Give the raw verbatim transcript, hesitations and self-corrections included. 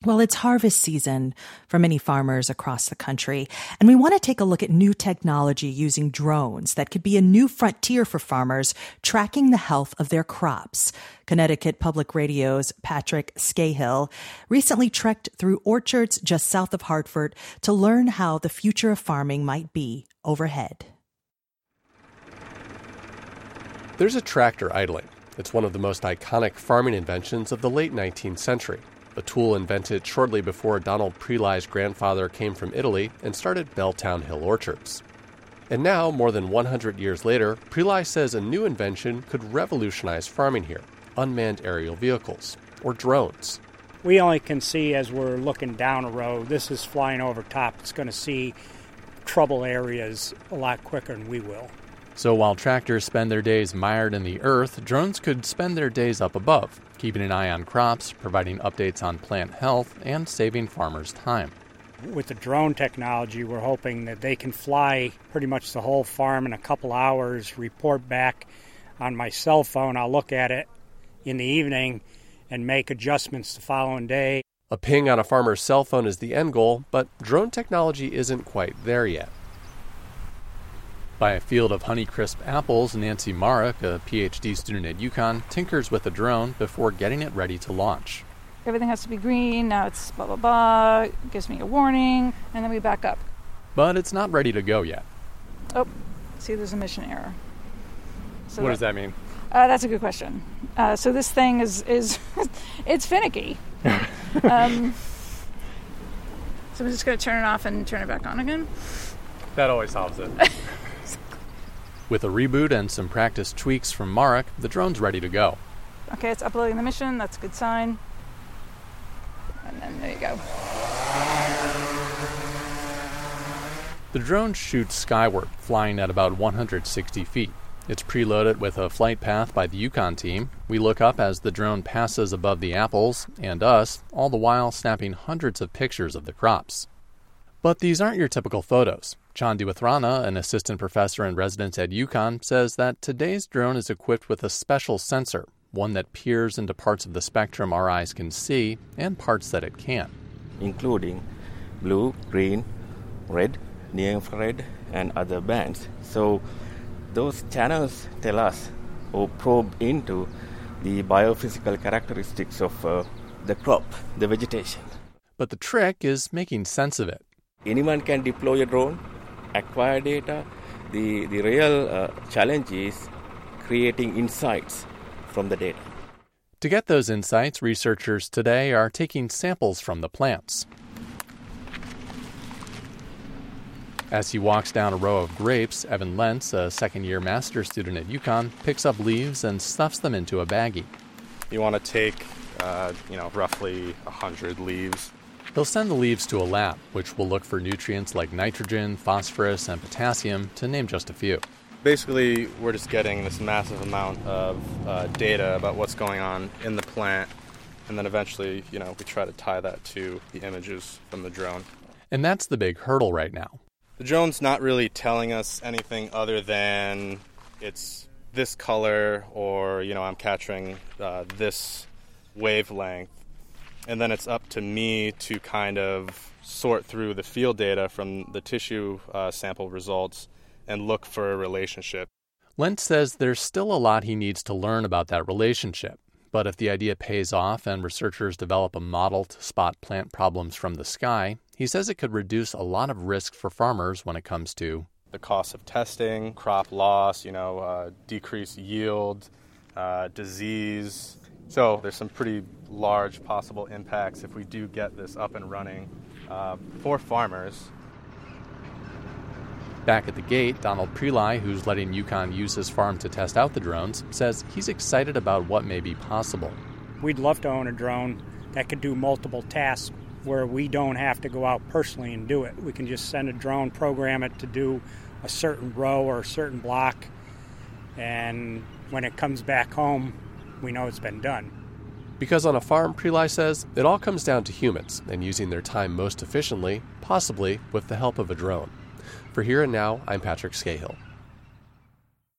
Well, it's harvest season for many farmers across the country, and we want to take a look at new technology using drones that could be a new frontier for farmers tracking the health of their crops. Connecticut Public Radio's Patrick Scahill recently trekked through orchards just south of Hartford to learn how the future of farming might be overhead. There's a tractor idling. It's one of the most iconic farming inventions of the late nineteenth century. A tool invented shortly before Donald Prelai's grandfather came from Italy and started Belltown Hill Orchards. And now, more than one hundred years later, Prelai says a new invention could revolutionize farming here: unmanned aerial vehicles, or drones. We only can see as we're looking down a road. This is flying over top. It's going to see trouble areas a lot quicker than we will. So while tractors spend their days mired in the earth, drones could spend their days up above, keeping an eye on crops, providing updates on plant health, and saving farmers time. With the drone technology, we're hoping that they can fly pretty much the whole farm in a couple hours, report back on my cell phone. I'll look at it in the evening and make adjustments the following day. A ping on a farmer's cell phone is the end goal, but drone technology isn't quite there yet. By a field of Honeycrisp apples, Nancy Marek, a P H D student at UConn, tinkers with a drone before getting it ready to launch. Everything has to be green, now it's blah, blah, blah, it gives me a warning, and then we back up. But it's not ready to go yet. Oh, see, there's a mission error. So what that, does that mean? Uh, that's a good question. Uh, so this thing is, is it's finicky. um, so I'm just going to turn it off and turn it back on again. That always solves it. With a reboot and some practice tweaks from Marek, the drone's ready to go. Okay, it's uploading the mission. That's a good sign. And then there you go. The drone shoots skyward, flying at about one hundred sixty feet. It's preloaded with a flight path by the UConn team. We look up as the drone passes above the apples and us, all the while snapping hundreds of pictures of the crops. But these aren't your typical photos. Chandi Wathrana, an assistant professor in residence at UConn, says that today's drone is equipped with a special sensor, one that peers into parts of the spectrum our eyes can see and parts that it can't. Including blue, green, red, near-infrared, and other bands. So those channels tell us or probe into the biophysical characteristics of uh, the crop, the vegetation. But the trick is making sense of it. Anyone can deploy a drone, acquire data. The, the real uh, challenge is creating insights from the data. To get those insights, researchers today are taking samples from the plants. As he walks down a row of grapes, Evan Lentz, a second-year master's student at UConn, picks up leaves and stuffs them into a baggie. You want to take, uh, you know, roughly one hundred leaves. He'll send the leaves to a lab, which will look for nutrients like nitrogen, phosphorus, and potassium, to name just a few. Basically, we're just getting this massive amount of uh, data about what's going on in the plant, and then eventually, you know, we try to tie that to the images from the drone. And that's the big hurdle right now. The drone's not really telling us anything other than it's this color, or, you know, I'm capturing uh, this wavelength. And then it's up to me to kind of sort through the field data from the tissue uh, sample results and look for a relationship. Lentz says there's still a lot he needs to learn about that relationship. But if the idea pays off and researchers develop a model to spot plant problems from the sky, he says it could reduce a lot of risk for farmers when it comes to the cost of testing, crop loss, you know, uh, decreased yield, uh, disease. So there's some pretty large possible impacts if we do get this up and running uh, for farmers. Back at the gate, Donald Prelai, who's letting UConn use his farm to test out the drones, says he's excited about what may be possible. We'd love to own a drone that could do multiple tasks where we don't have to go out personally and do it. We can just send a drone, program it to do a certain row or a certain block, and when it comes back home, we know it's been done. Because on a farm, Prelai says, it all comes down to humans and using their time most efficiently, possibly with the help of a drone. For Here and Now, I'm Patrick Scahill.